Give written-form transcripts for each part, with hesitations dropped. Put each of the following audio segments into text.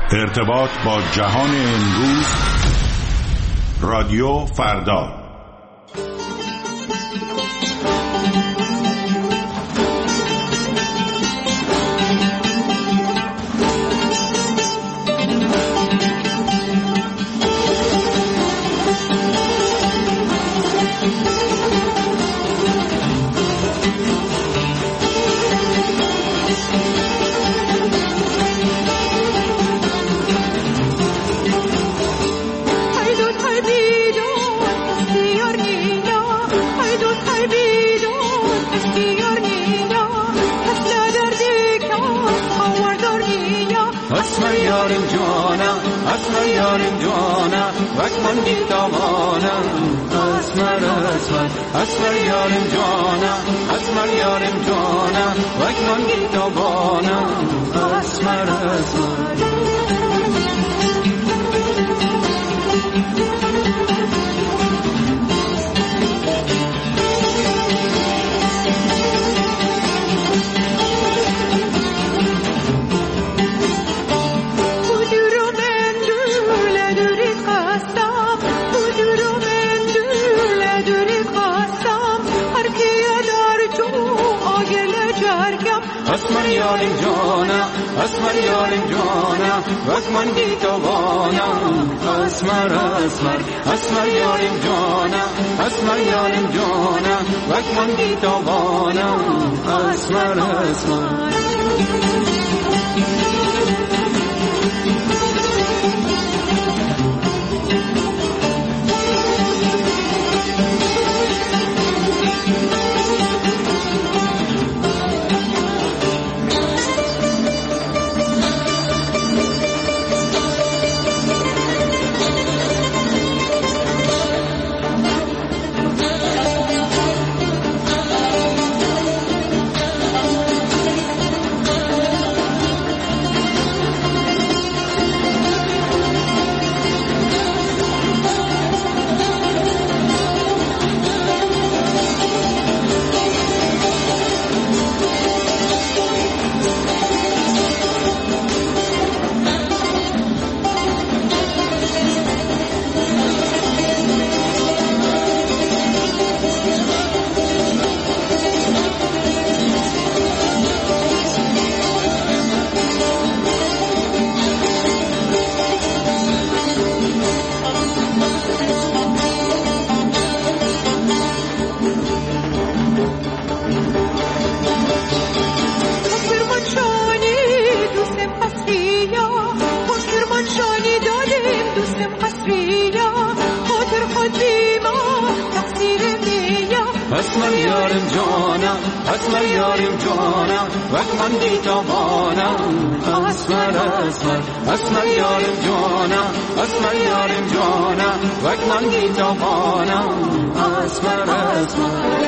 ارتباط با جهان امروز. رادیو فردا. اسمر یارم جانم اسمر یارم جانم وکمان گیتابانم اسمر اسمر اسمر یارم جانم اسمر یارم جانم وکمان گیتابانم اسمر اسمر اسمر یارم جانم اسمر یارم جانم وکمان گیتابانم اسمر اسمر اسمر یارم جانم اسمر یارم جانم وکمان گیتابانم اسمر اسمر اسمر یارم جانم اسمر یارم جانم وکمان گیتابانم اسمر اسمر.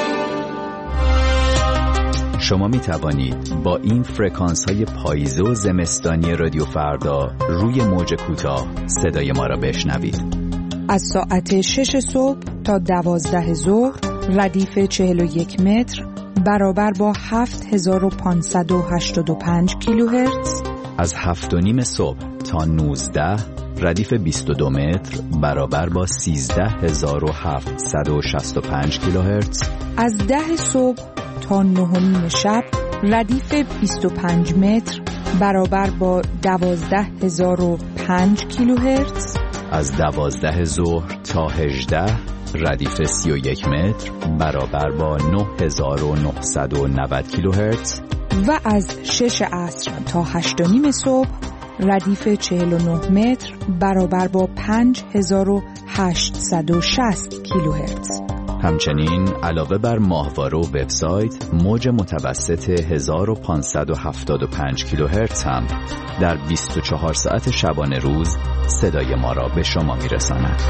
شما می توانید با این فرکانس های پاییزه و زمستانی رادیو فردا روی موج کوتاه صدای ما را بشنوید. از ساعت 6 صبح تا 12 ظهر ردیف 41 متر برابر با 7585 کیلوهرتز. از 7:30 صبح تا 19 ردیف 22 متر برابر با 13765 کیلوهرتز. از 10 صبح تا 9:30 شب ردیف 25 متر برابر با 12005 کیلوهرتز. از 12 ظهر تا 18 ردیف 31 متر برابر با 9990 کیلوهرتز. و از 6 عصر تا 8:30 صبح ردیف 49 متر برابر با 5860 کیلوهرتز. همچنین علاوه بر ماهواره و وبسایت، موج متوسط 1575 کیلوهرتز هم در 24 ساعت شبانه روز صدای ما را به شما میرساند.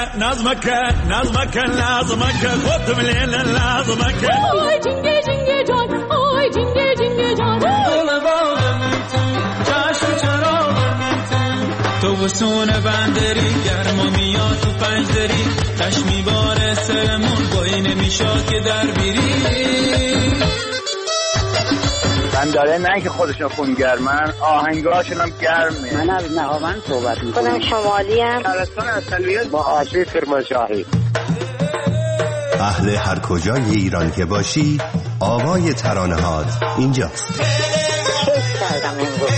نظمك خودم لیل نظمک آی جنگه جنگه جان آی جنگه جنگه جان چشم تو بسون بندری گرما میاد تو پنجدری چشمی باره سرمون بایی نمیشاد که در بیری بنداره نه که خودشون خونگرمن آهنگاشون هم گرمه. من از نهاوند صحبت میکنم. شمالی هم شهرستان اصلیت با آشی کرمانشاهی. اهل هر کجای ایران که باشی آوای ترانه‌هات اینجاست. کیف کردم امروز.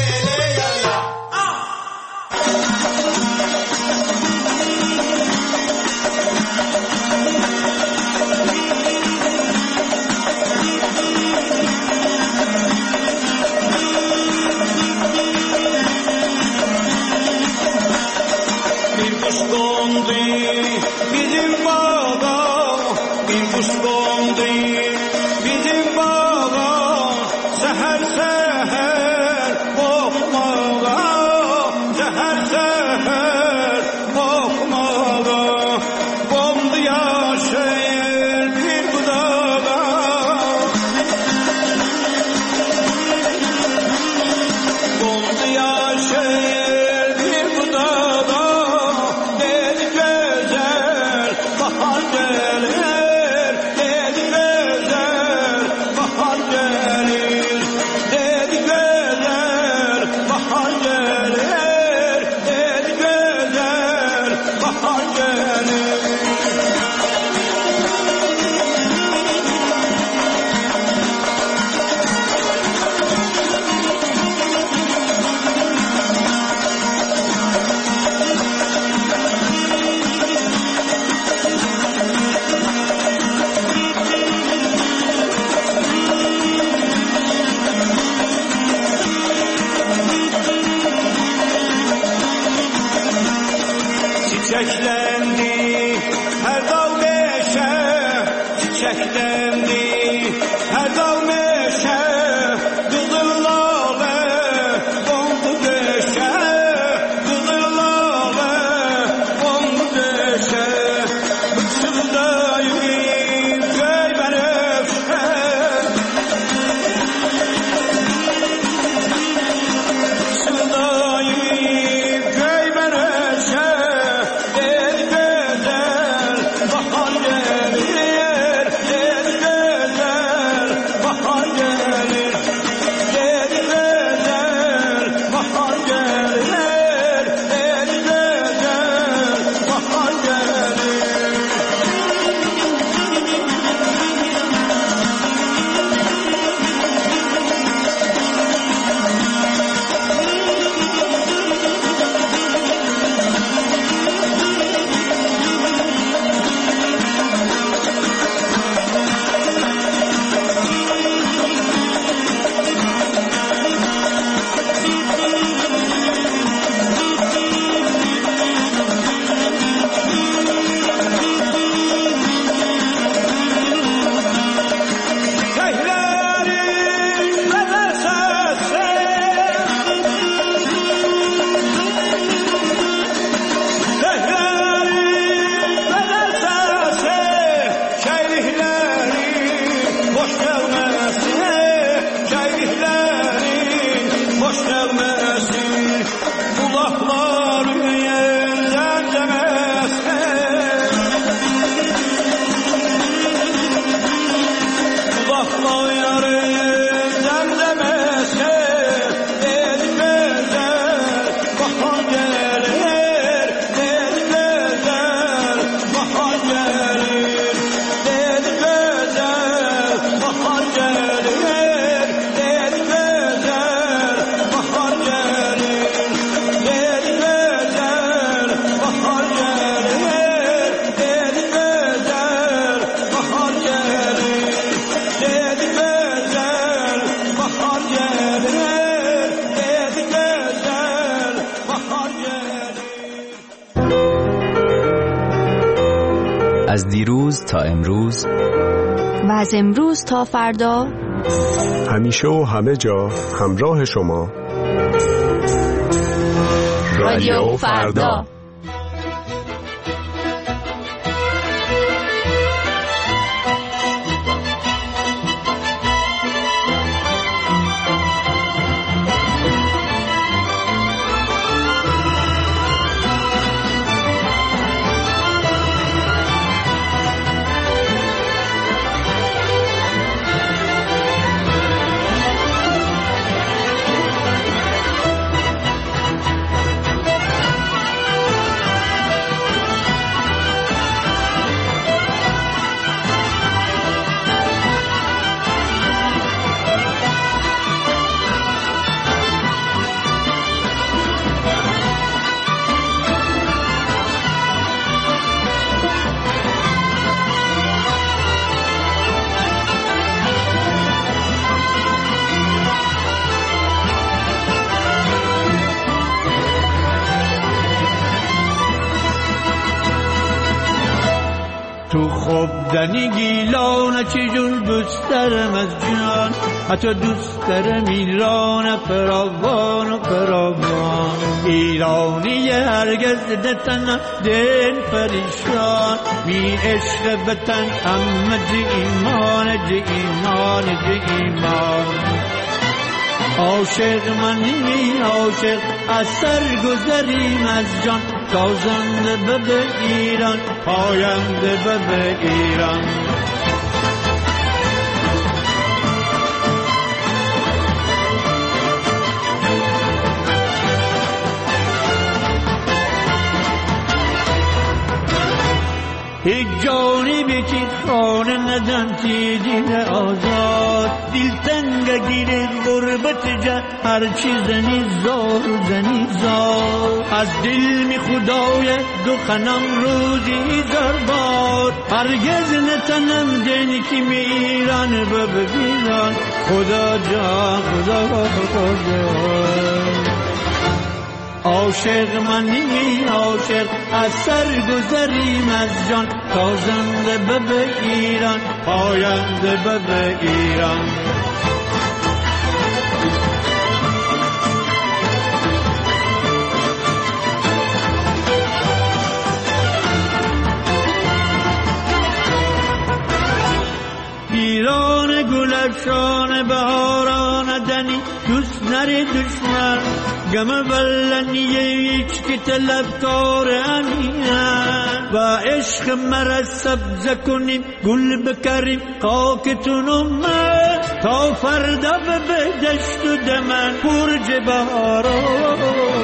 از دیروز تا امروز و از امروز تا فردا همیشه و همه جا همراه شما رادیو فردا. دنی گیلان چجور دوست دارم از جان حتی دوست دارم ایران فراوان و فراوان ایرانی هرگز دتن دل پریشان بی عشق بتن همه جی ایمان جی ایمان جی ایمان عاشق منی عاشق از سر گذریم از جان تازنده به ایران پاینده به ایران یک جانی بیتی خانه ندن تی دین آزاد دل تنگ گیره غربت جا هر چی زنی زار زنی زار از دل می خدای دو خنم روزی زربار هرگز نتنم دنی که می ایران ببیران خدا جان خدا جان عاشق منی عاشق از سر گذریم از جان تازنده به ایران پاینده به ایران ایران گلشان بهاران دنی دوست نری دشمن گم بلنیه ایچ که طلبکار امینن و عشق مرا سبز کنیم گل بکریم خاکتونو من تا فردا به دشت و دمن برج بهاران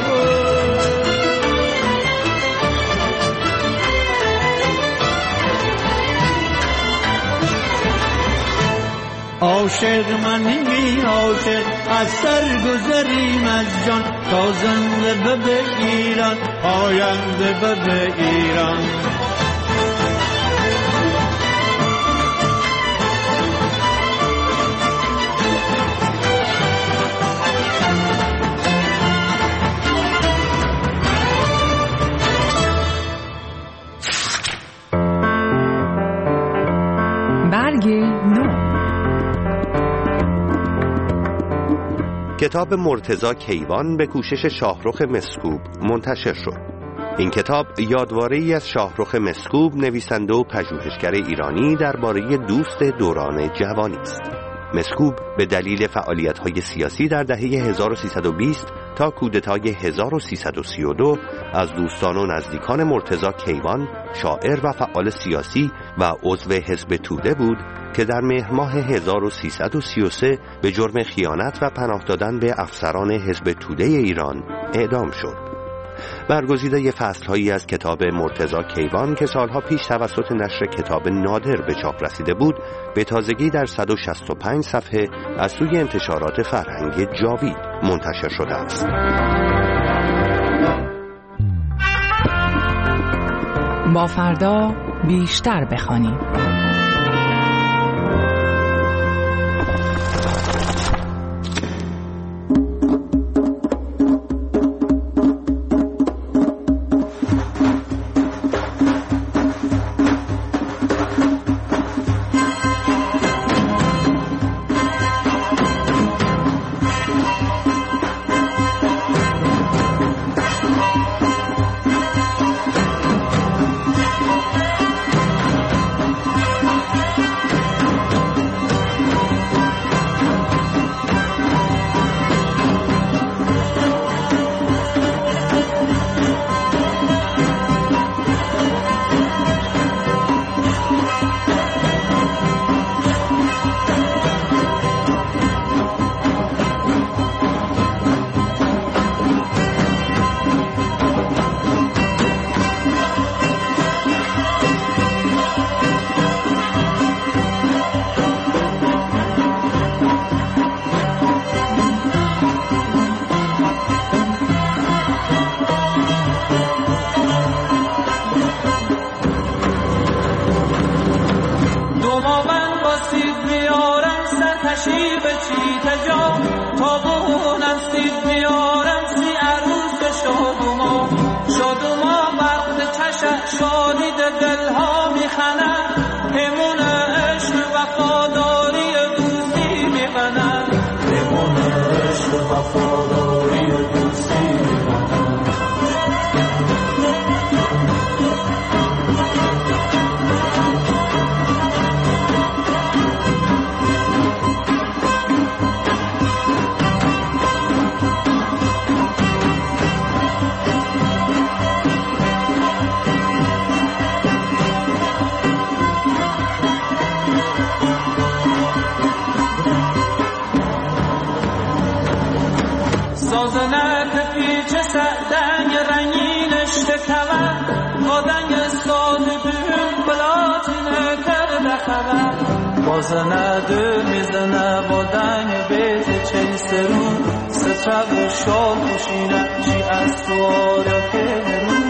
عاشق منی عاشق از سر گذریم از جان تازنده به ایران پاینده به ایران برگ نو کتاب مرتضی کیوان به کوشش شاهرخ مسکوب منتشر شد. این کتاب یادواره‌ای از شاهرخ مسکوب نویسنده و پژوهشگر ایرانی درباره دوست دوران جوانی است. مسکوب به دلیل فعالیت‌های سیاسی در دهه 1320 تا کودتای 1332 از دوستان و نزدیکان مرتضی کیوان شاعر و فعال سیاسی و عضو حزب توده بود که در مهر ماه 1333 به جرم خیانت و پناه دادن به افسران حزب توده ایران اعدام شد. برگزیده فصل‌هایی از کتاب مرتضی کیوان که سالها پیش توسط نشر کتاب نادر به چاپ رسیده بود به تازگی در 165 صفحه از سوی انتشارات فرهنگ جاوید منتشر شده است. با فردا بیشتر بخوانیم. پیمان عشق وفاداری دوستی میبندم، پیمان عشق وفاداری دوستی میبندم. سازنت پیچ سعدنگ رنگینش تکون آدنگ ساز دون بلاتین کرده خبر بازنه دو میزنه بادنگ بیت چیسترون سچب شال کشینه چی از تو آرا کرون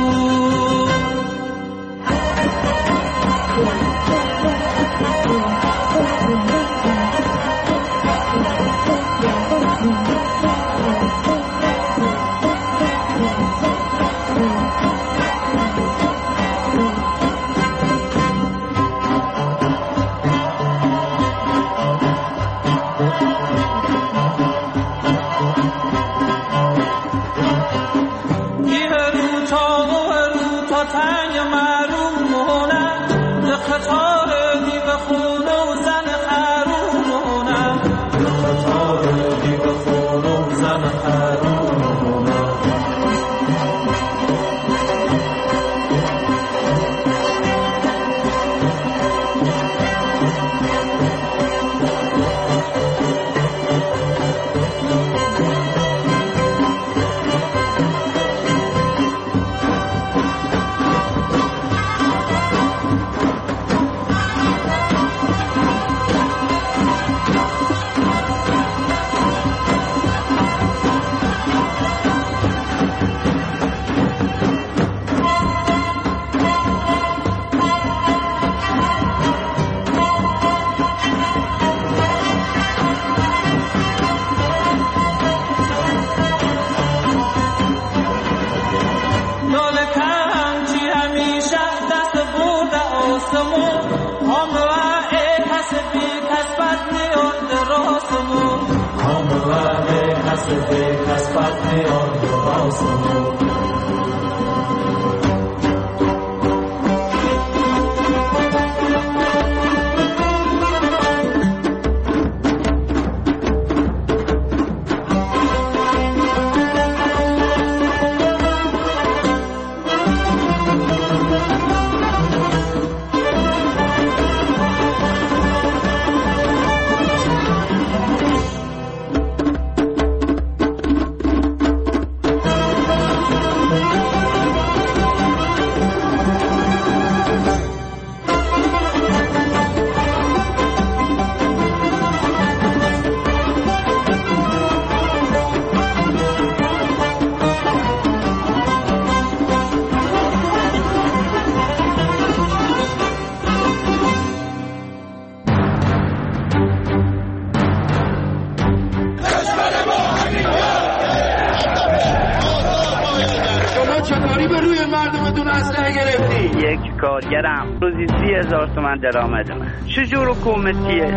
کارگرم روزی 30,000 تومان درآمد من. چجور حکومتیه؟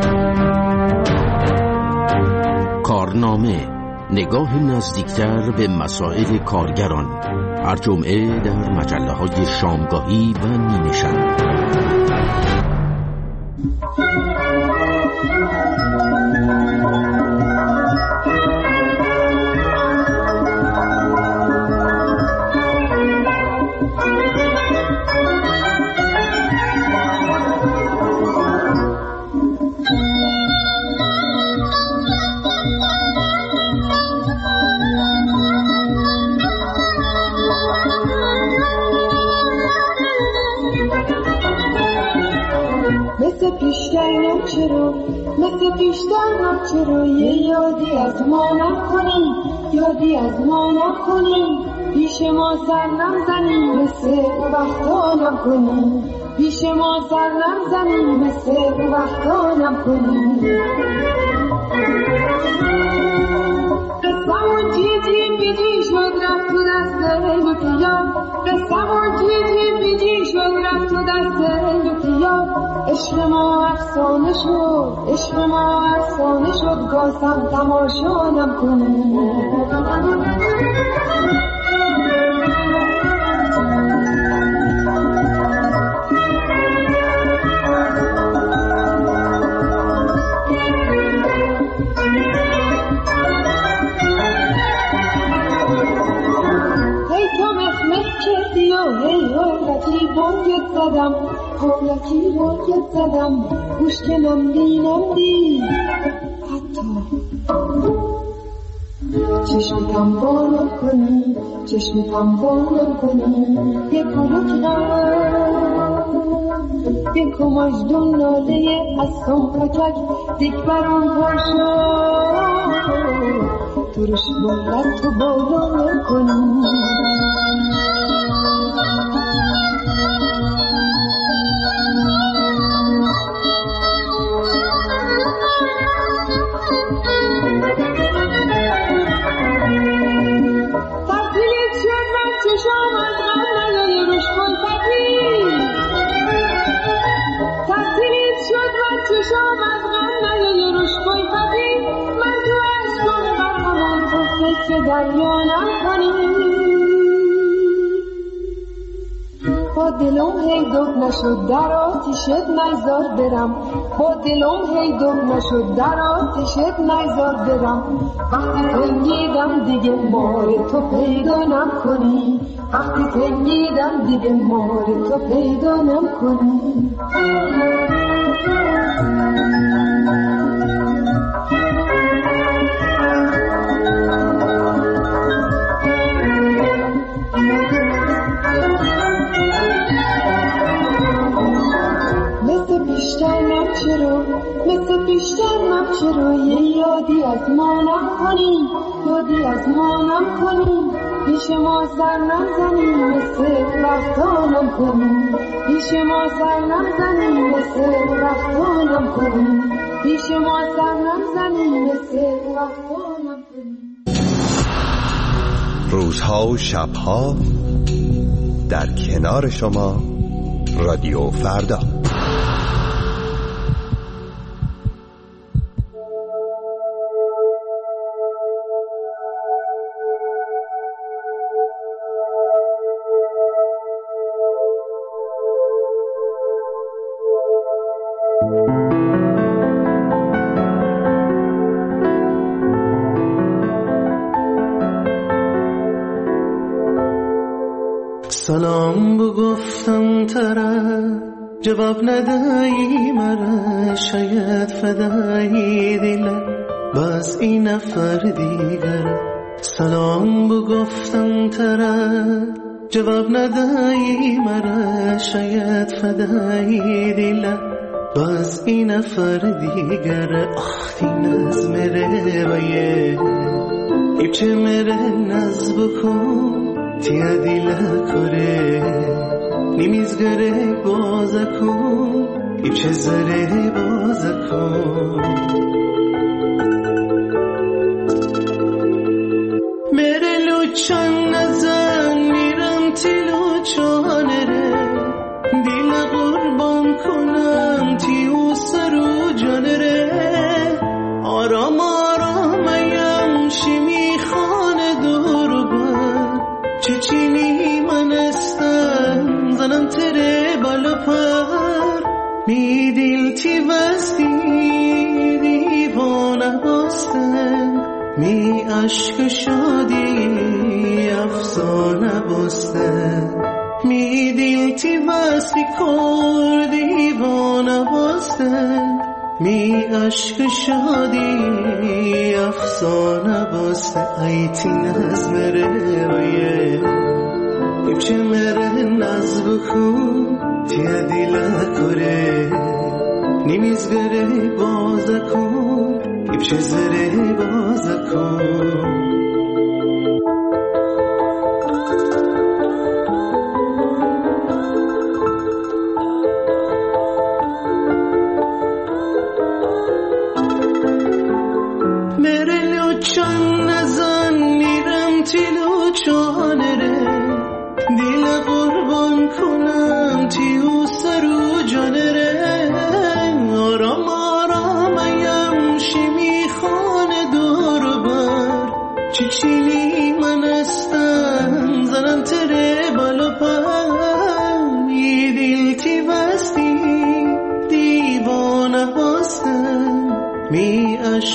کارنامه، نگاه نزدیکتر به مسائل کارگران، هر جمعه در مجله‌های شامگاهی و نیمه شب. مثل پیشتر چرا یه یادی از ما نکنی، یادی از ما نکنی، پیش ما سر نزنی مثل وقتا نکنی، پیش ما سر نزنی مثل وقتا نکنی. قصمون جیجی بیجی شد رفت تو دست لطیا، قصمون جیجی بیجی شد رفت تو دست لطیا، عشق ما افسانه شد، عشق ما افسانه شد، گازم تماشانم کنی. حالکی باید زدم مشکلم بینم دی حتی چشمتم بالا کنی، چشمتم بالا کنی، یک کماجدون ناله هستم کچک دیک برام پاشا ترش باید تو بالا کنی. دریانم کنی با دلم هی دق نشد در آتیشت نیزار برم، با دلم هی دق نشد در آتیشت نیزار برم. وقتی تنگیدم دیگه مار تو پیدا نکنی، وقتی تنگیدم دیگه مار تو پیدا نکنی. مثل بیشتر نبچرو یه یادی از ما نکنی، یادی از ما نکنی، پیش ما سر نزنی مثل وقتانم کنی، پیش ما سر نزنی مثل وقتانم کنی، پیش ما سر نزنی مثل وقتانم کنی. روزها و شبها در کنار شما رادیو فردا. سلام بگفتم طرف جواب ندهی مرا، شاید فدایی دلت باز این نفر دیگر. سلام بگفتم طرف جواب ندهی مرا، شاید فدایی دلت باز این نفر دیگر. آخ این از مره بایه ایبچه مره نز بکن تیا دیلا کره نیمیزگره بازا کن ایبچه زره بازا کن. مره لوچان نزن میرم تی لوچانه ره، دیل قربان کنم تیو سرو جانه ره. آرام آرام ایم شیمی خانه دور بر چچینی من استم زنم تره بالا پر. می دیل تی وستی دیوانه باستم، می عشق شادی افسانه باستم. می دیل تی وستی کر دیوانه باستم، می عشق شادی افسانه باسته. ایتی نز مره ویه ایبچه مره نز بکن تیا دیلا کره نیمیزگره بازا کن ایبچه زره بازا کن. دیل قربان کنم تیو سرو جانه ره.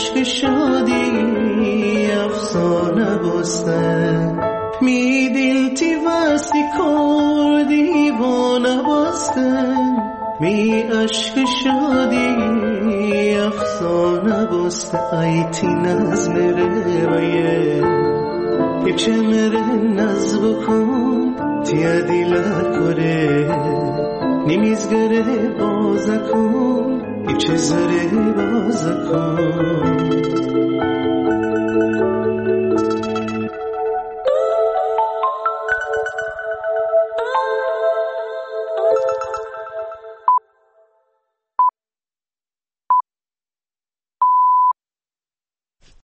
عشق شادی افسانه بستن می دل تی واسه کردی وانه بستن می عشق شادی افسانه بسته ایتی نظم رویه پیچه مره نزب کن تیا دیلا کره نمیزگره بازه کن پیچه زره بازه کن